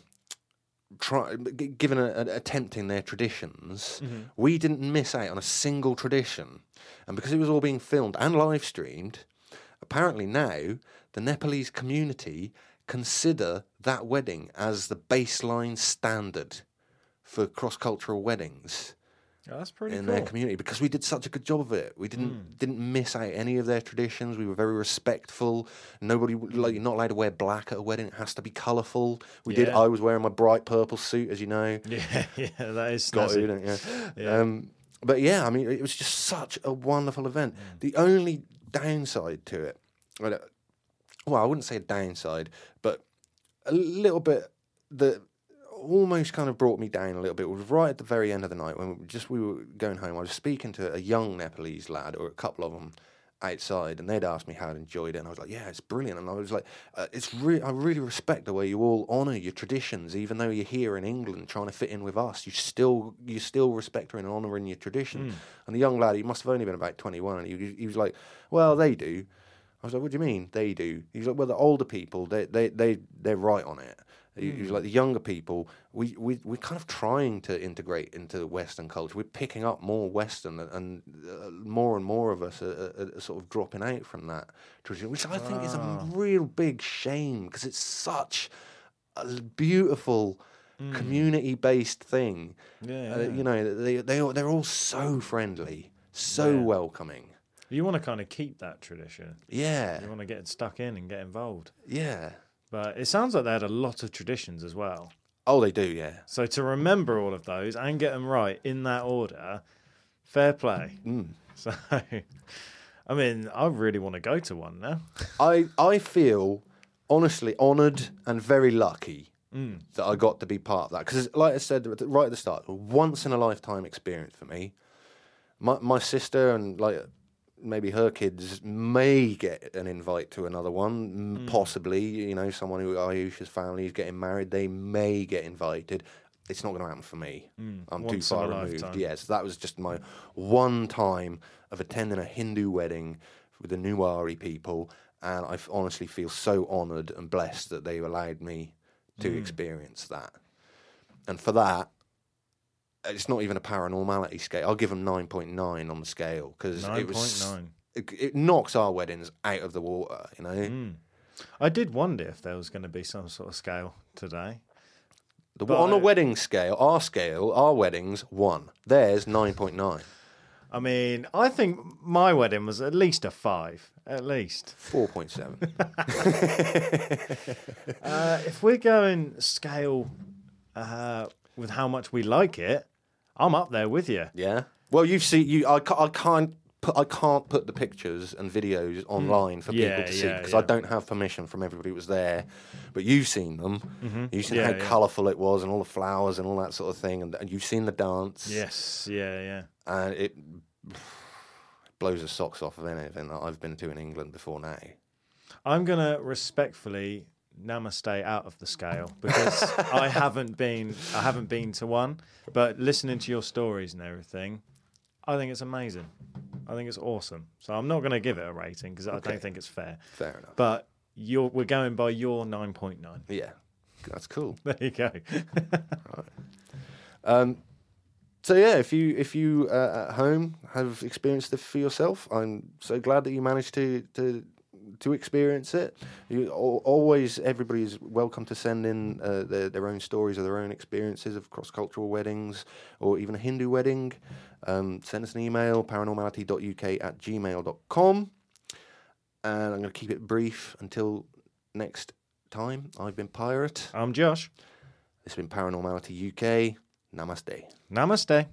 try, g- given a, a, attempting their traditions. Mm-hmm. We didn't miss out on a single tradition. And because it was all being filmed and live-streamed, apparently now the Nepalese community consider that wedding as the baseline standard for cross-cultural weddings Oh, that's pretty in cool. their community because we did such a good job of it. We didn't didn't miss out any of their traditions. We were very respectful. Nobody w- like you're not allowed to wear black at a wedding. It has to be colourful. We did. Yeah. I was wearing my bright purple suit, as you know. Yeah, yeah, that is Got snazzy. to, don't you? Yeah. Um, but yeah, I mean, it was just such a wonderful event. The only downside to it, well, uh, well, I wouldn't say a downside, but a little bit that almost kind of brought me down a little bit was right at the very end of the night when we just we were going home. I was speaking to a young Nepalese lad, or a couple of them, outside, and they'd asked me how I'd enjoyed it, and I was like, yeah, it's brilliant. And I was like, uh, it's re- I really respect the way you all honour your traditions, even though you're here in England trying to fit in with us. You still you still respect and honouring your tradition. Mm. And the young lad, he must have only been about twenty-one, and he, he was like, well, they do. I was like, what do you mean they do? He was like, well, the older people, they they they they're right on it. He he was like, the younger people, we, we, we're kind of trying to integrate into Western culture. We're picking up more Western, and, and uh, more and more of us are, are, are sort of dropping out from that tradition, which I think is a Wow. real big shame because it's such a beautiful community-based thing. Yeah, Uh, yeah. you know, they, they, all- they're all so friendly, so Yeah. welcoming. You want to kind of keep that tradition. Yeah, You want to get stuck in and get involved. yeah. But it sounds like they had a lot of traditions as well. Oh, they do, yeah. So to remember all of those and get them right in that order, fair play. Mm. So, I mean, I really want to go to one now. I I feel honestly honoured and very lucky Mm. that I got to be part of that because, like I said right at the start, a once in a lifetime experience for me. My my sister and like maybe her kids may get an invite to another one, mm. possibly. You know, someone who Ayusha's family is getting married, they may get invited. It's not going to happen for me. Mm. I'm Once too in far a removed. lifetime. Yes, that was just my one time of attending a Hindu wedding with the Nuwari people, and I f- honestly feel so honoured and blessed that they allowed me to Mm. experience that. And for that, it's not even a paranormality scale. I'll give them nine point nine on the scale because it nine was point nine. it, it knocks our weddings out of the water. You know, Mm. I did wonder if there was going to be some sort of scale today. the, But on a I- wedding scale, our scale, our weddings one. Theirs nine point nine. I mean, I think my wedding was at least a five, at least. four point seven. Uh, if we're going scale uh, with how much we like it, I'm up there with you. Yeah. Well, you've seen you. I, ca- I can't. Put, I can't put the pictures and videos online for Yeah, people to see yeah, because yeah. I don't have permission from everybody who was there. But you've seen them. Mhm. You've seen Yeah, how yeah. colourful it was and all the flowers and all that sort of thing, and, and you've seen the dance. Yes, yeah, yeah. And it blows the socks off of anything that I've been to in England before now. I'm going to respectfully namaste out of the scale because I haven't been I haven't been to one, but listening to your stories and everything, I think it's amazing. I think it's awesome. So I'm not going to give it a rating because I Okay. don't think it's fair. Fair enough. But you're we're going by your nine point nine. Yeah, that's cool. There you go. Um, so yeah, if you if you uh, at home have experienced this for yourself, I'm so glad that you managed to to to experience it. You al- always, everybody is welcome to send in uh, their, their own stories of their own experiences of cross-cultural weddings or even a Hindu wedding. Um, send us an email, paranormality dot u k at gmail dot com. And I'm going to keep it brief until next time. I've been Pirate. I'm Josh. This has been Paranormality U K. Namaste. Namaste.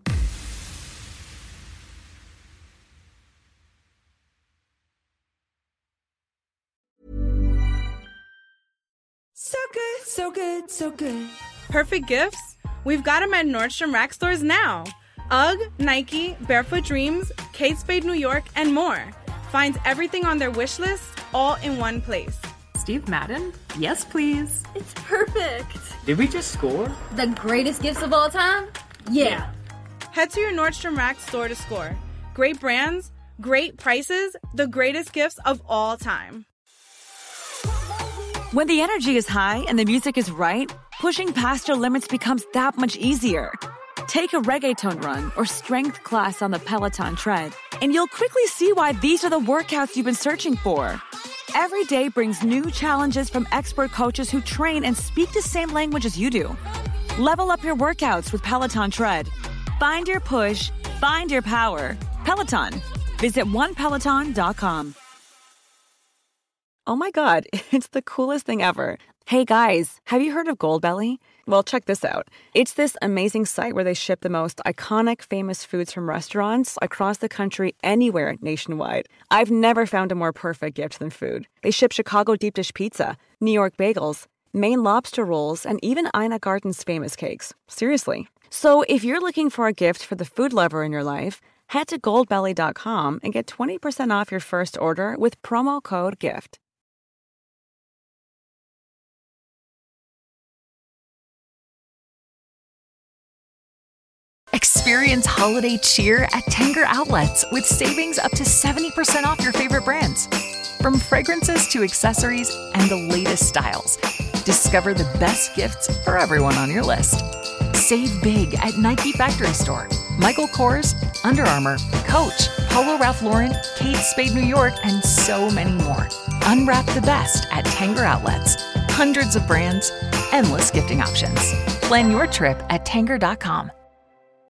So good, so good, so good. Perfect gifts? We've got them at Nordstrom Rack stores now. UGG, Nike, Barefoot Dreams, Kate Spade New York, and more. Find everything on their wish list all in one place. Steve Madden? Yes, please. It's perfect. Did we just score? The greatest gifts of all time? Yeah. yeah. Head to your Nordstrom Rack store to score. Great brands, great prices, the greatest gifts of all time. When the energy is high and the music is right, pushing past your limits becomes that much easier. Take a reggaeton run or strength class on the Peloton tread, and you'll quickly see why these are the workouts you've been searching for. Every day brings new challenges from expert coaches who train and speak the same language as you do. Level up your workouts with Peloton Tread. Find your push, find your power. Peloton. Visit one peloton dot com. Oh my God, it's the coolest thing ever. Hey guys, have you heard of Goldbelly? Well, check this out. It's this amazing site where they ship the most iconic famous foods from restaurants across the country anywhere nationwide. I've never found a more perfect gift than food. They ship Chicago deep dish pizza, New York bagels, Maine lobster rolls, and even Ina Garten's famous cakes. Seriously. So if you're looking for a gift for the food lover in your life, head to goldbelly dot com and get twenty percent off your first order with promo code GIFT. Experience holiday cheer at Tanger Outlets with savings up to seventy percent off your favorite brands. From fragrances to accessories and the latest styles, discover the best gifts for everyone on your list. Save big at Nike Factory Store, Michael Kors, Under Armour, Coach, Polo Ralph Lauren, Kate Spade New York, and so many more. Unwrap the best at Tanger Outlets. Hundreds of brands, endless gifting options. Plan your trip at tanger dot com.